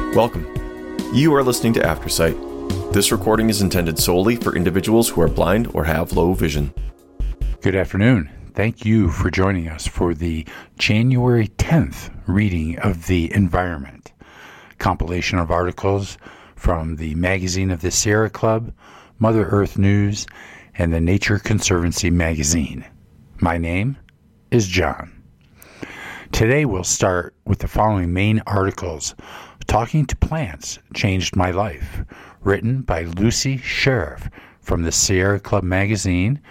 Welcome. You are listening to Aftersight. This recording is intended solely for individuals who are blind or have low vision. Good afternoon. Thank you for joining us for the January 10th reading of The Environment, compilation of articles from the Magazine of the Sierra Club, Mother Earth News, and the Nature Conservancy magazine. My name is John. Today we'll start with the following main articles. Talking to Plants Changed My Life, written by Lucy Sheriff from the Sierra Club magazine.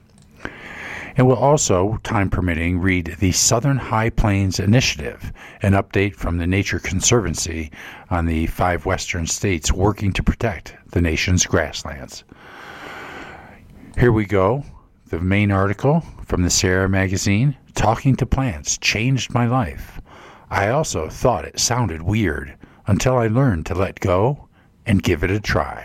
And we'll also, time permitting, read the Southern High Plains Initiative, an update from the Nature Conservancy on the 5 western states working to protect the nation's grasslands. Here we go. The main article from the Sierra magazine, Talking to Plants Changed My Life. I also thought it sounded weird until I learned to let go and give it a try.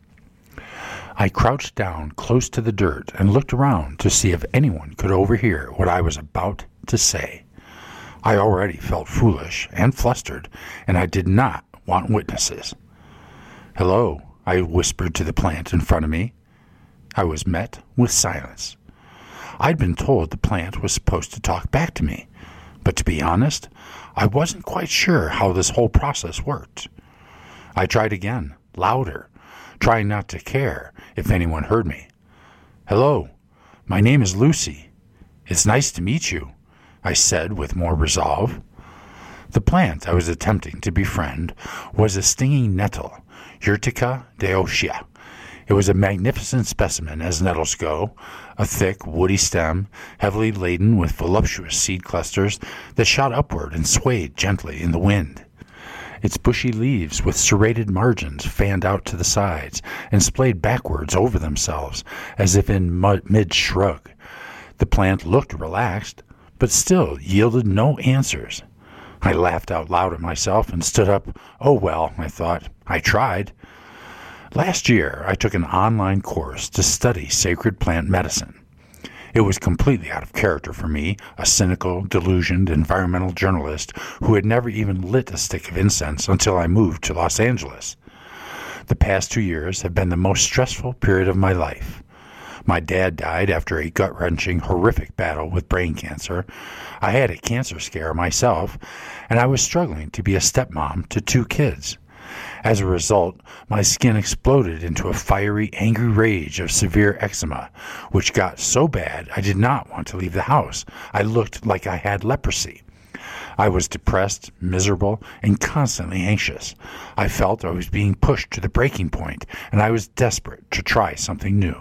I crouched down close to the dirt and looked around to see if anyone could overhear what I was about to say. I already felt foolish and flustered, and I did not want witnesses. "Hello," I whispered to the plant in front of me. I was met with silence. I'd been told the plant was supposed to talk back to me, but to be honest, I wasn't quite sure how this whole process worked. I tried again, louder, trying not to care if anyone heard me. "Hello, my name is Lucy. It's nice to meet you," I said with more resolve. The plant I was attempting to befriend was a stinging nettle, Urtica dioica. It was a magnificent specimen as nettles go, a thick, woody stem, heavily laden with voluptuous seed clusters that shot upward and swayed gently in the wind. Its bushy leaves with serrated margins fanned out to the sides and splayed backwards over themselves as if in mid-shrug. The plant looked relaxed, but still yielded no answers. I laughed out loud at myself and stood up. Oh well, I thought, I tried. Last year, I took an online course to study sacred plant medicine. It was completely out of character for me, a cynical, delusioned environmental journalist who had never even lit a stick of incense until I moved to Los Angeles. The past 2 years have been the most stressful period of my life. My dad died after a gut-wrenching, horrific battle with brain cancer. I had a cancer scare myself, and I was struggling to be a stepmom to 2 kids. As a result, my skin exploded into a fiery, angry rage of severe eczema, which got so bad I did not want to leave the house. I looked like I had leprosy. I was depressed, miserable, and constantly anxious. I felt I was being pushed to the breaking point, and I was desperate to try something new.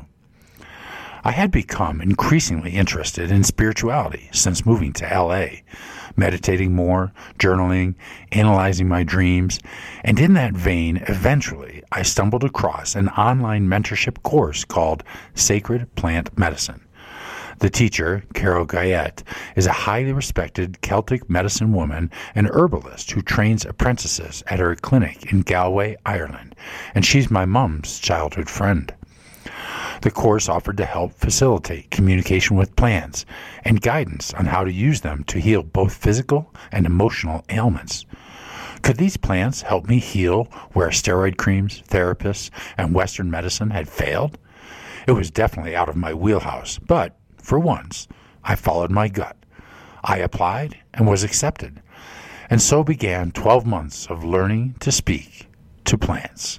I had become increasingly interested in spirituality since moving to LA, meditating more, journaling, analyzing my dreams, and in that vein, eventually, I stumbled across an online mentorship course called Sacred Plant Medicine. The teacher, Carol Guyette, is a highly respected Celtic medicine woman and herbalist who trains apprentices at her clinic in Galway, Ireland, and she's my mom's childhood friend. The course offered to help facilitate communication with plants and guidance on how to use them to heal both physical and emotional ailments. Could these plants help me heal where steroid creams, therapists, and Western medicine had failed? It was definitely out of my wheelhouse, but, for once, I followed my gut. I applied and was accepted, and so began 12 months of learning to speak to plants.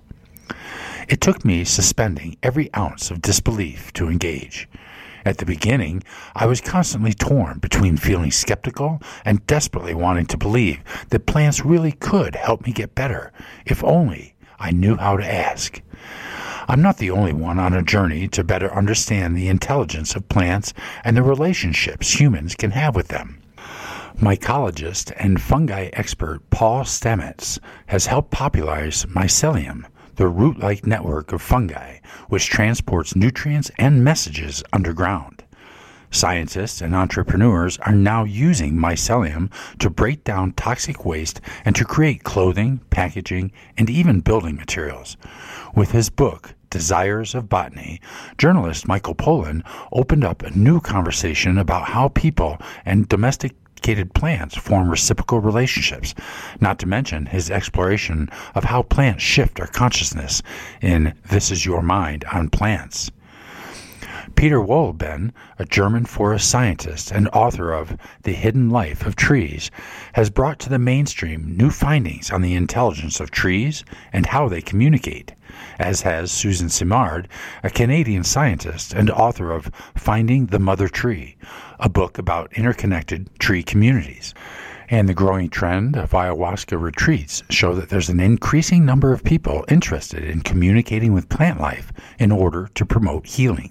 It took me suspending every ounce of disbelief to engage. At the beginning, I was constantly torn between feeling skeptical and desperately wanting to believe that plants really could help me get better, if only I knew how to ask. I'm not the only one on a journey to better understand the intelligence of plants and the relationships humans can have with them. Mycologist and fungi expert Paul Stamets has helped popularize mycelium, the root-like network of fungi, which transports nutrients and messages underground. Scientists and entrepreneurs are now using mycelium to break down toxic waste and to create clothing, packaging, and even building materials. With his book, Desires of Botany, journalist Michael Pollan opened up a new conversation about how people and domestic domesticated plants form reciprocal relationships, not to mention his exploration of how plants shift our consciousness in This Is Your Mind on Plants. Peter Wohlleben, a German forest scientist and author of The Hidden Life of Trees, has brought to the mainstream new findings on the intelligence of trees and how they communicate, as has Susan Simard, a Canadian scientist and author of Finding the Mother Tree, a book about interconnected tree communities. And the growing trend of ayahuasca retreats show that there's an increasing number of people interested in communicating with plant life in order to promote healing.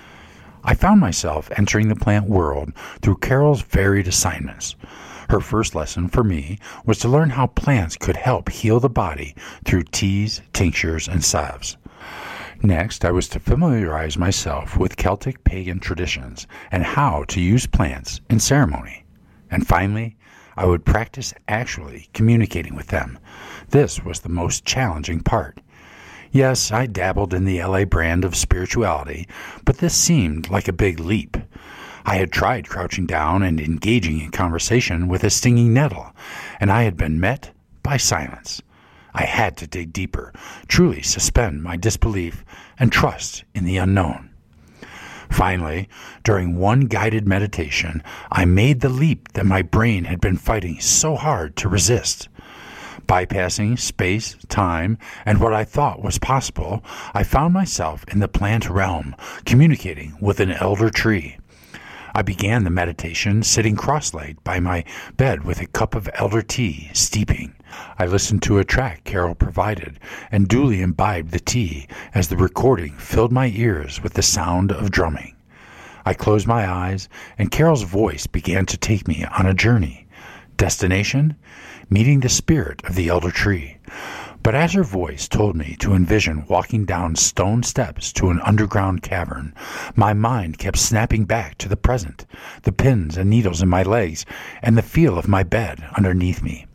I found myself entering the plant world through Carol's varied assignments. Her first lesson for me was to learn how plants could help heal the body through teas, tinctures, and salves. Next, I was to familiarize myself with Celtic pagan traditions and how to use plants in ceremony. And finally, I would practice actually communicating with them. This was the most challenging part. Yes, I dabbled in the LA brand of spirituality, but this seemed like a big leap. I had tried crouching down and engaging in conversation with a stinging nettle, and I had been met by silence. I had to dig deeper, truly suspend my disbelief and trust in the unknown. Finally, during one guided meditation, I made the leap that my brain had been fighting so hard to resist. Bypassing space, time, and what I thought was possible, I found myself in the plant realm, communicating with an elder tree. I began the meditation sitting cross-legged by my bed with a cup of elder tea steeping. I listened to a track Carol provided and duly imbibed the tea as the recording filled my ears with the sound of drumming. I closed my eyes, and Carol's voice began to take me on a journey. Destination? Meeting the spirit of the elder tree. But as her voice told me to envision walking down stone steps to an underground cavern, my mind kept snapping back to the present, the pins and needles in my legs, and the feel of my bed underneath me.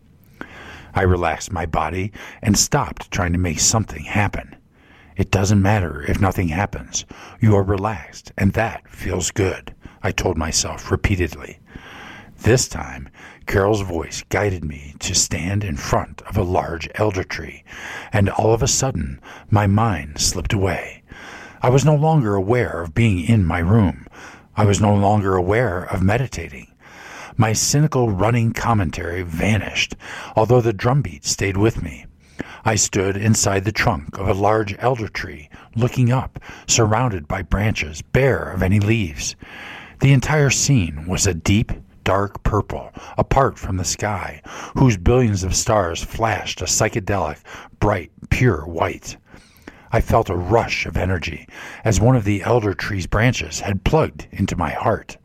I relaxed my body and stopped trying to make something happen. It doesn't matter if nothing happens. You are relaxed, and that feels good, I told myself repeatedly. This time, Carol's voice guided me to stand in front of a large elder tree, and all of a sudden, my mind slipped away. I was no longer aware of being in my room. I was no longer aware of meditating. My cynical running commentary vanished, although the drumbeat stayed with me. I stood inside the trunk of a large elder tree, looking up, surrounded by branches bare of any leaves. The entire scene was a deep, dark purple, apart from the sky, whose billions of stars flashed a psychedelic, bright, pure white. I felt a rush of energy, as one of the elder tree's branches had plugged into my heart.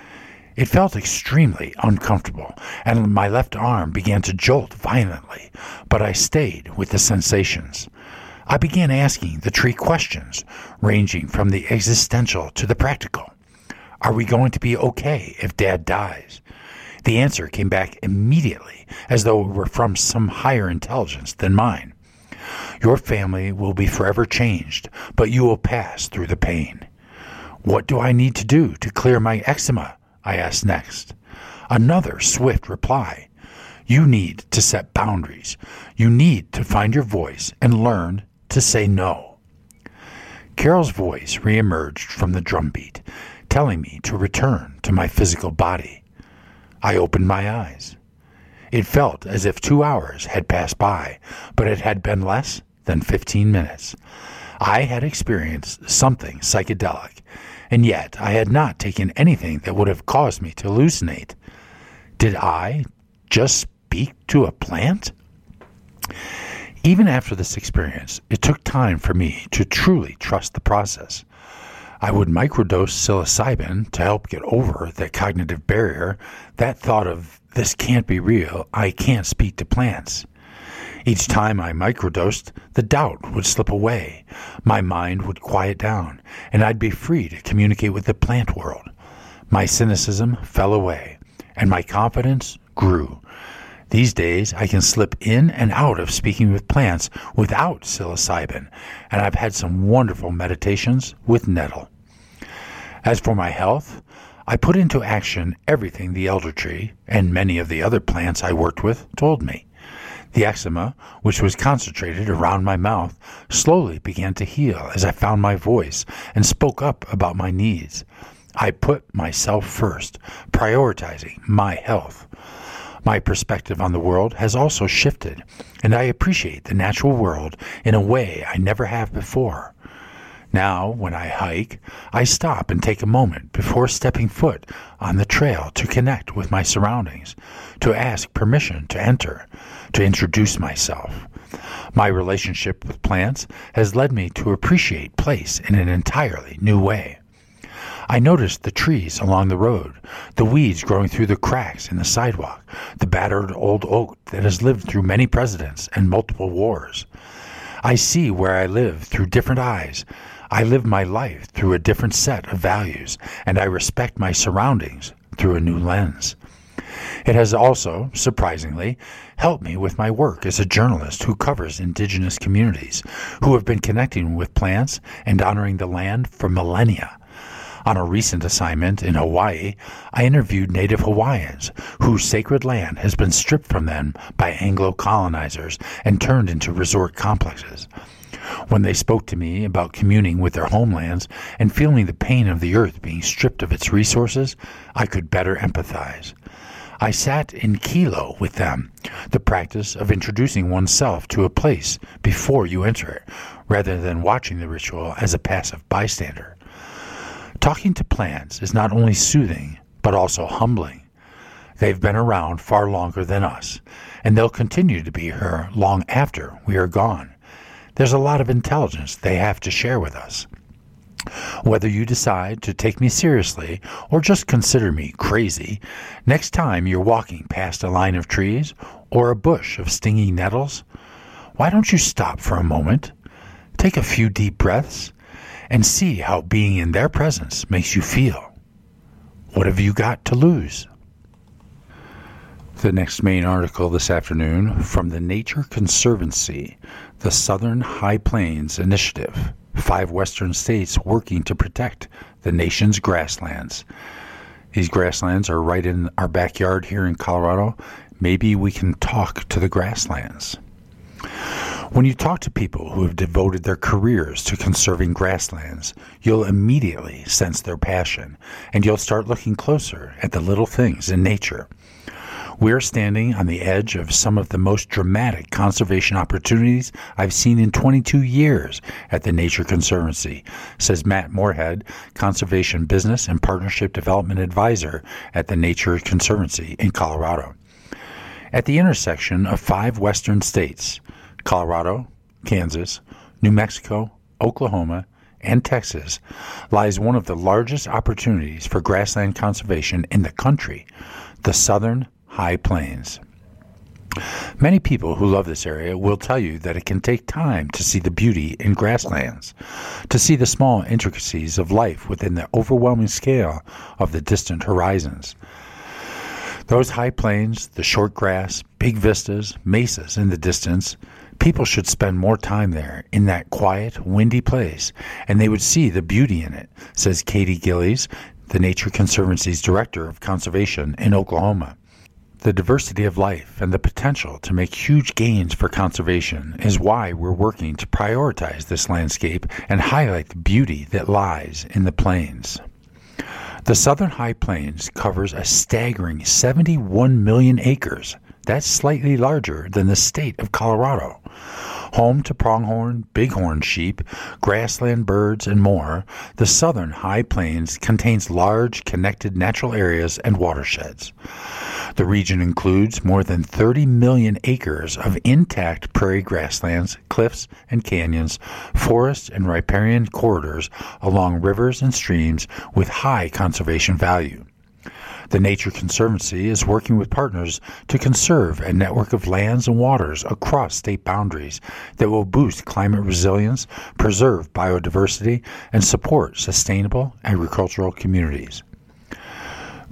It felt extremely uncomfortable, and my left arm began to jolt violently, but I stayed with the sensations. I began asking the tree questions, ranging from the existential to the practical. Are we going to be okay if Dad dies? The answer came back immediately, as though it were from some higher intelligence than mine. Your family will be forever changed, but you will pass through the pain. What do I need to do to clear my eczema? I asked next. Another swift reply. You need to set boundaries. You need to find your voice and learn to say no. Carol's voice reemerged from the drumbeat, telling me to return to my physical body. I opened my eyes. It felt as if 2 hours had passed by, but it had been less than 15 minutes. I had experienced something psychedelic, and yet I had not taken anything that would have caused me to hallucinate. Did I just speak to a plant? Even after this experience, it took time for me to truly trust the process. I would microdose psilocybin to help get over that cognitive barrier, that thought of, this can't be real, I can't speak to plants. Each time I microdosed, the doubt would slip away, my mind would quiet down, and I'd be free to communicate with the plant world. My cynicism fell away, and my confidence grew. These days, I can slip in and out of speaking with plants without psilocybin, and I've had some wonderful meditations with nettle. As for my health, I put into action everything the elder tree and many of the other plants I worked with told me. The eczema, which was concentrated around my mouth, slowly began to heal as I found my voice and spoke up about my needs. I put myself first, prioritizing my health. My perspective on the world has also shifted, and I appreciate the natural world in a way I never have before. Now, when I hike, I stop and take a moment before stepping foot on the trail to connect with my surroundings, to ask permission to enter, to introduce myself. My relationship with plants has led me to appreciate place in an entirely new way. I noticed the trees along the road, the weeds growing through the cracks in the sidewalk, the battered old oak that has lived through many presidents and multiple wars. I see where I live through different eyes. I live my life through a different set of values, and I respect my surroundings through a new lens. It has also, surprisingly, helped me with my work as a journalist who covers indigenous communities, who have been connecting with plants and honoring the land for millennia. On a recent assignment in Hawaii, I interviewed Native Hawaiians whose sacred land has been stripped from them by Anglo-colonizers and turned into resort complexes. When they spoke to me about communing with their homelands and feeling the pain of the earth being stripped of its resources, I could better empathize. I sat in kilo with them, the practice of introducing oneself to a place before you enter it, rather than watching the ritual as a passive bystander. Talking to plants is not only soothing, but also humbling. They've been around far longer than us, and they'll continue to be here long after we are gone. There's a lot of intelligence they have to share with us. Whether you decide to take me seriously or just consider me crazy, next time you're walking past a line of trees or a bush of stinging nettles, why don't you stop for a moment, take a few deep breaths, and see how being in their presence makes you feel? What have you got to lose? The next main article this afternoon from the Nature Conservancy, the Southern High Plains Initiative, 5 western states working to protect the nation's grasslands. These grasslands are right in our backyard here in Colorado. Maybe we can talk to the grasslands. When you talk to people who have devoted their careers to conserving grasslands, you'll immediately sense their passion, and you'll start looking closer at the little things in nature. We're standing on the edge of some of the most dramatic conservation opportunities I've seen in 22 years at the Nature Conservancy, says Matt Moorhead, Conservation Business and Partnership Development Advisor at the Nature Conservancy in Colorado. At the intersection of 5 western states, Colorado, Kansas, New Mexico, Oklahoma, and Texas, lies one of the largest opportunities for grassland conservation in the country, the Southern High Plains. Many people who love this area will tell you that it can take time to see the beauty in grasslands, to see the small intricacies of life within the overwhelming scale of the distant horizons. Those high plains, the short grass, big vistas, mesas in the distance, people should spend more time there in that quiet, windy place, and they would see the beauty in it, says Katie Gillies, the Nature Conservancy's Director of Conservation in Oklahoma. The diversity of life and the potential to make huge gains for conservation is why we're working to prioritize this landscape and highlight the beauty that lies in the plains. The Southern High Plains covers a staggering 71 million acres. That's slightly larger than the state of Colorado. Home to pronghorn, bighorn sheep, grassland birds, and more, the Southern High Plains contains large, connected natural areas and watersheds. The region includes more than 30 million acres of intact prairie grasslands, cliffs and canyons, forests and riparian corridors along rivers and streams with high conservation value. The Nature Conservancy is working with partners to conserve a network of lands and waters across state boundaries that will boost climate resilience, preserve biodiversity, and support sustainable agricultural communities.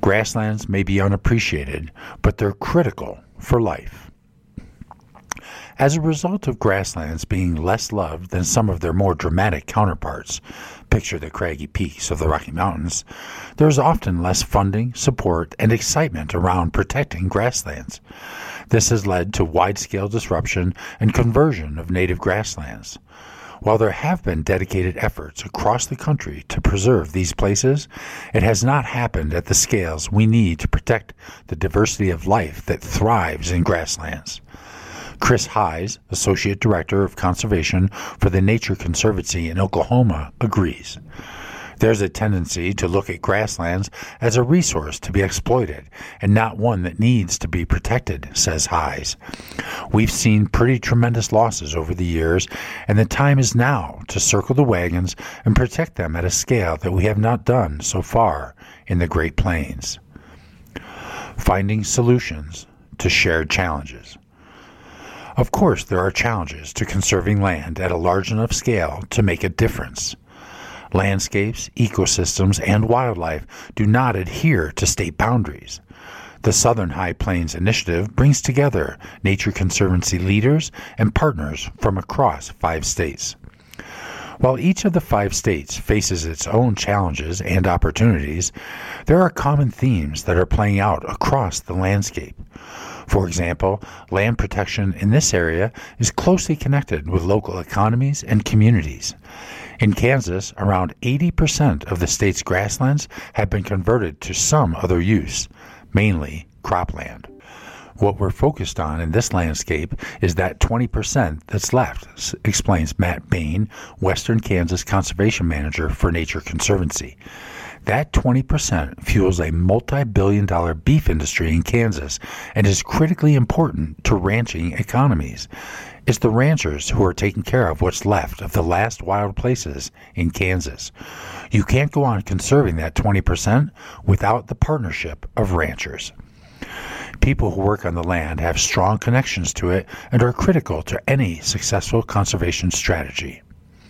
Grasslands may be unappreciated, but they're critical for life. As a result of grasslands being less loved than some of their more dramatic counterparts, picture the craggy peaks of the Rocky Mountains, there is often less funding, support, and excitement around protecting grasslands. This has led to wide-scale disruption and conversion of native grasslands. While there have been dedicated efforts across the country to preserve these places, it has not happened at the scales we need to protect the diversity of life that thrives in grasslands. Chris Hise, Associate Director of Conservation for the Nature Conservancy in Oklahoma, agrees. There's a tendency to look at grasslands as a resource to be exploited and not one that needs to be protected, says Hise. We've seen pretty tremendous losses over the years, and the time is now to circle the wagons and protect them at a scale that we have not done so far in the Great Plains. Finding solutions to shared challenges. Of course, there are challenges to conserving land at a large enough scale to make a difference. Landscapes, ecosystems, and wildlife do not adhere to state boundaries. The Southern High Plains Initiative brings together Nature Conservancy leaders and partners from across 5 states. While each of the 5 states faces its own challenges and opportunities, there are common themes that are playing out across the landscape. For example, land protection in this area is closely connected with local economies and communities. In Kansas, around 80% of the state's grasslands have been converted to some other use, mainly cropland. What we're focused on in this landscape is that 20% that's left, explains Matt Bain, Western Kansas Conservation Manager for Nature Conservancy. That 20% fuels a multi-billion-dollar beef industry in Kansas and is critically important to ranching economies. It's the ranchers who are taking care of what's left of the last wild places in Kansas. You can't go on conserving that 20% without the partnership of ranchers. People who work on the land have strong connections to it and are critical to any successful conservation strategy.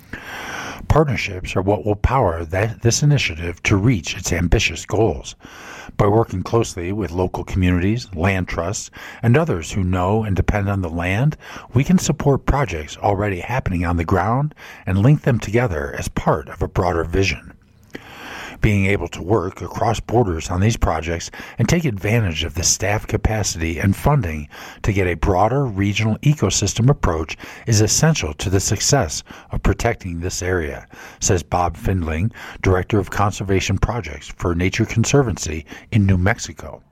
Partnerships are what will power this initiative to reach its ambitious goals. By working closely with local communities, land trusts, and others who know and depend on the land, we can support projects already happening on the ground and link them together as part of a broader vision. Being able to work across borders on these projects and take advantage of the staff capacity and funding to get a broader regional ecosystem approach is essential to the success of protecting this area, says Bob Findling, Director of Conservation Projects for Nature Conservancy in New Mexico.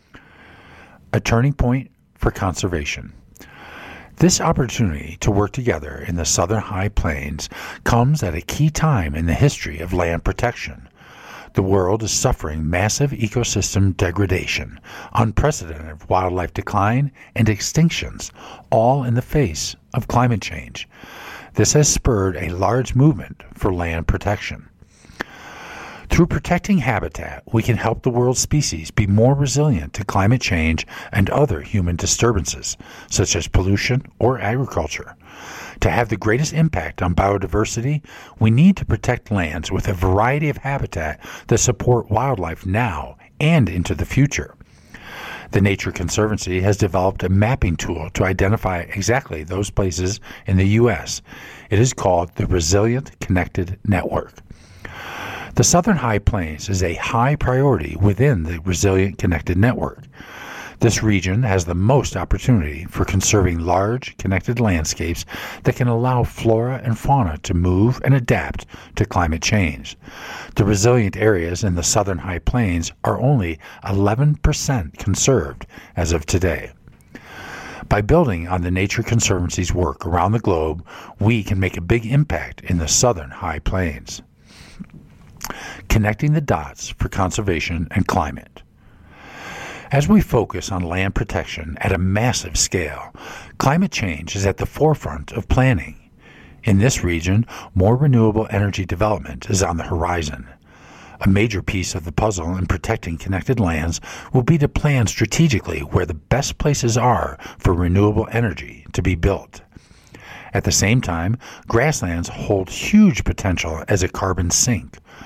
A turning point for conservation. This opportunity to work together in the Southern High Plains comes at a key time in the history of land protection. The world is suffering massive ecosystem degradation, unprecedented wildlife decline, and extinctions, all in the face of climate change. This has spurred a large movement for land protection. Through protecting habitat, we can help the world's species be more resilient to climate change and other human disturbances, such as pollution or agriculture. To have the greatest impact on biodiversity, we need to protect lands with a variety of habitat that support wildlife now and into the future. The Nature Conservancy has developed a mapping tool to identify exactly those places in the U.S. It is called the Resilient Connected Network. The Southern High Plains is a high priority within the Resilient Connected Network. This region has the most opportunity for conserving large, connected landscapes that can allow flora and fauna to move and adapt to climate change. The resilient areas in the Southern High Plains are only 11% conserved as of today. By building on the Nature Conservancy's work around the globe, we can make a big impact in the Southern High Plains. Connecting the dots for conservation and climate. As we focus on land protection at a massive scale, climate change is at the forefront of planning. In this region, more renewable energy development is on the horizon. A major piece of the puzzle in protecting connected lands will be to plan strategically where the best places are for renewable energy to be built. At the same time, grasslands hold huge potential as a carbon sink.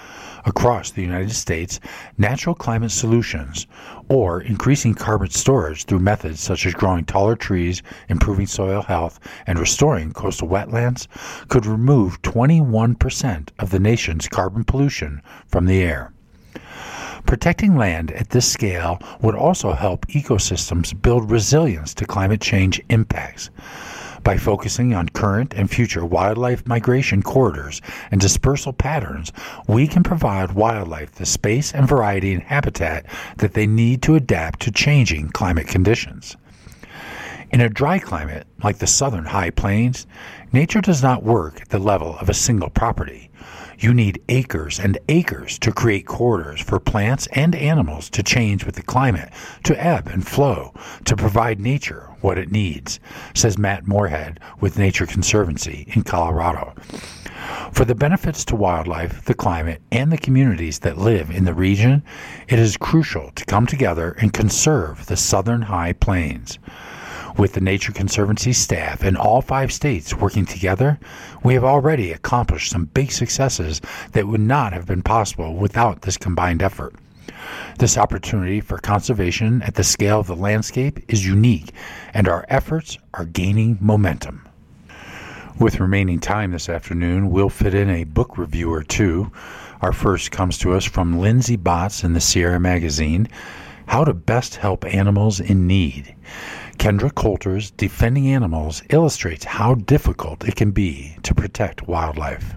across the United States, natural climate solutions, or increasing carbon storage through methods such as growing taller trees, improving soil health, and restoring coastal wetlands, could remove 21% of the nation's carbon pollution from the air. Protecting land at this scale would also help ecosystems build resilience to climate change impacts. By focusing on current and future wildlife migration corridors and dispersal patterns, we can provide wildlife the space and variety and habitat that they need to adapt to changing climate conditions. In a dry climate like the southern high plains, nature does not work at the level of a single property. You need acres and acres to create corridors for plants and animals to change with the climate, to ebb and flow, to provide nature what it needs, says Matt Moorhead with Nature Conservancy in Colorado. For the benefits to wildlife, the climate, and the communities that live in the region, it is crucial to come together and conserve the southern high plains. With the Nature Conservancy staff in all 5 states working together, we have already accomplished some big successes that would not have been possible without this combined effort. This opportunity for conservation at the scale of the landscape is unique, and our efforts are gaining momentum. With remaining time this afternoon, we'll fit in a book review or two. Our first comes to us from Lindsay Botts in the Sierra Magazine, How to Best Help Animals in Need. Kendra Coulter's Defending Animals illustrates how difficult it can be to protect wildlife.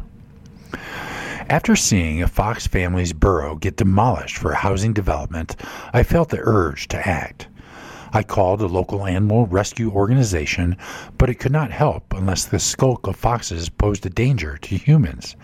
After seeing a fox family's burrow get demolished for housing development, I felt the urge to act. I called a local animal rescue organization, but it could not help unless the skulk of foxes posed a danger to humans.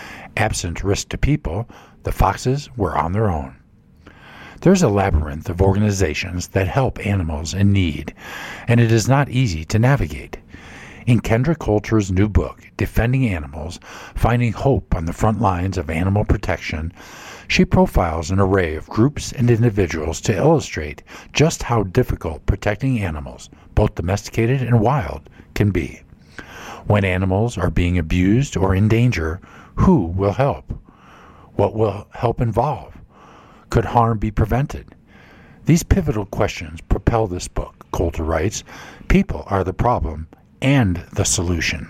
Absent risk to people, the foxes were on their own. There's a labyrinth of organizations that help animals in need, and it is not easy to navigate. In Kendra Coulter's new book, Defending Animals, Finding Hope on the Front Lines of Animal Protection, she profiles an array of groups and individuals to illustrate just how difficult protecting animals, both domesticated and wild, can be. When animals are being abused or in danger, who will help? What will help involve? Could harm be prevented? These pivotal questions propel this book, Coulter writes. People are the problem and the solution.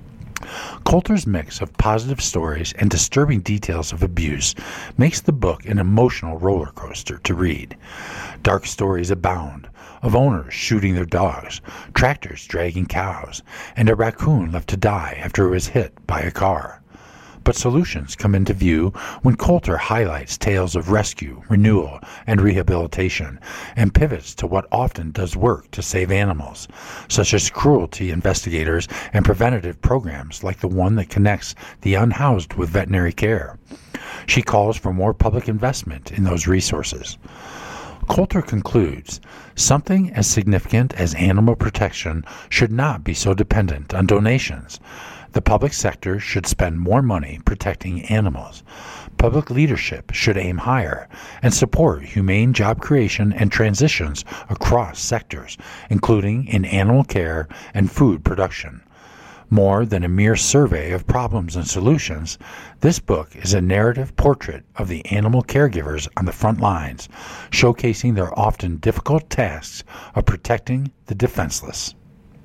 Coulter's mix of positive stories and disturbing details of abuse makes the book an emotional roller coaster to read. Dark stories abound of owners shooting their dogs, tractors dragging cows, and a raccoon left to die after it was hit by a car. But solutions come into view when Coulter highlights tales of rescue, renewal, and rehabilitation, and pivots to what often does work to save animals, such as cruelty investigators and preventative programs like the one that connects the unhoused with veterinary care. She calls for more public investment in those resources. Coulter concludes, something as significant as animal protection should not be so dependent on donations. The public sector should spend more money protecting animals. Public leadership should aim higher and support humane job creation and transitions across sectors, including in animal care and food production. More than a mere survey of problems and solutions, this book is a narrative portrait of the animal caregivers on the front lines, showcasing their often difficult tasks of protecting the defenseless.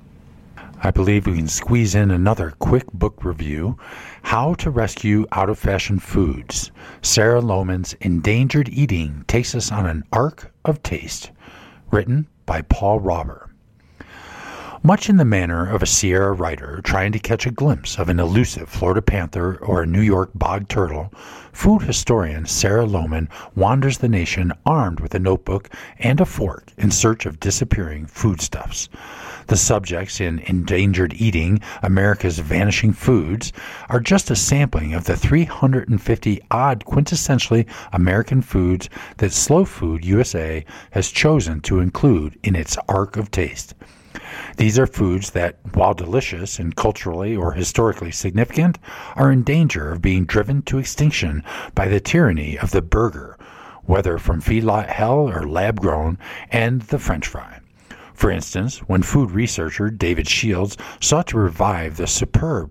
I believe we can squeeze in another quick book review, How to Rescue Out-of-Fashion Foods. Sarah Lohman's Endangered Eating takes us on an arc of taste, written by Paul Rauber. Much in the manner of a Sierra writer trying to catch a glimpse of an elusive Florida panther or a New York bog turtle, food historian Sarah Lohman wanders the nation armed with a notebook and a fork in search of disappearing foodstuffs. The subjects in Endangered Eating, America's Vanishing Foods, are just a sampling of the 350-odd quintessentially American foods that Slow Food USA has chosen to include in its arc of taste. These are foods that, while delicious and culturally or historically significant, are in danger of being driven to extinction by the tyranny of the burger, whether from feedlot hell or lab-grown, and the French fry. For instance, when food researcher David Shields sought to revive the superb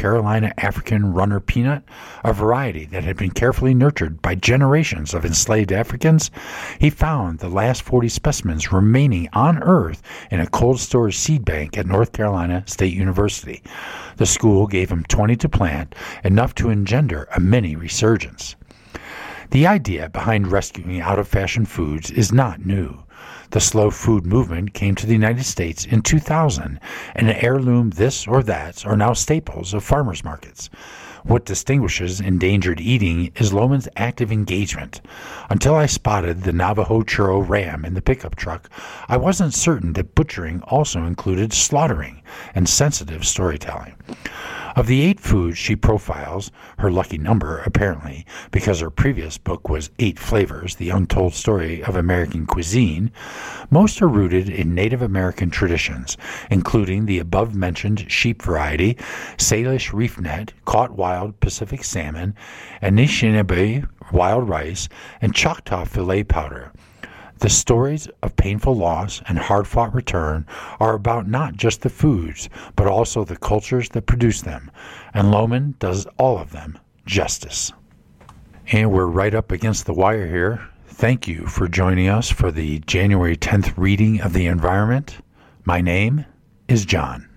Carolina African runner peanut, a variety that had been carefully nurtured by generations of enslaved Africans, he found the last 40 specimens remaining on Earth in a cold storage seed bank at North Carolina State University. The school gave him 20 to plant, enough to engender a mini resurgence. The idea behind rescuing out-of-fashion foods is not new. The slow food movement came to the United States in 2000, and heirloom this or that's are now staples of farmers markets. What distinguishes endangered eating is Lohman's active engagement. Until I spotted the Navajo churro ram in the pickup truck, I wasn't certain that butchering also included slaughtering and sensitive storytelling. Of the 8 foods she profiles, her lucky number apparently, because her previous book was 8 Flavors, The Untold Story of American Cuisine, most are rooted in Native American traditions, including the above-mentioned sheep variety, Salish reefnet, caught wild Pacific salmon, Anishinaabe wild rice, and Choctaw filet powder. The stories of painful loss and hard-fought return are about not just the foods, but also the cultures that produce them, and Lohman does all of them justice. And we're right up against the wire here. Thank you for joining us for the January 10th reading of The Environment. My name is John.